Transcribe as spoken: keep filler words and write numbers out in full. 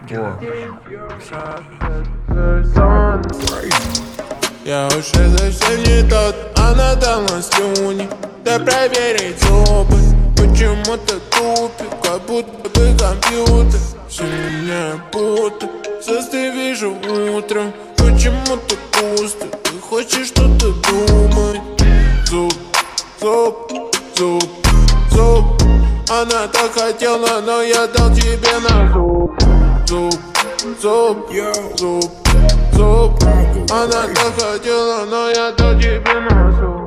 Я уже совсем не тот, она дала слюни. Да проверить зубы, почему ты тупик, как будто бы компьютер. Все меня будто, звезды вижу утром. Почему ты пусто, ты хочешь что-то думать. Зуб, зуб, зуб, зуб. Она так хотела, но я дал тебе на зуб. Зуб, зуб, зуб, зуб. Она так хотела, но я дал тебе на зуб.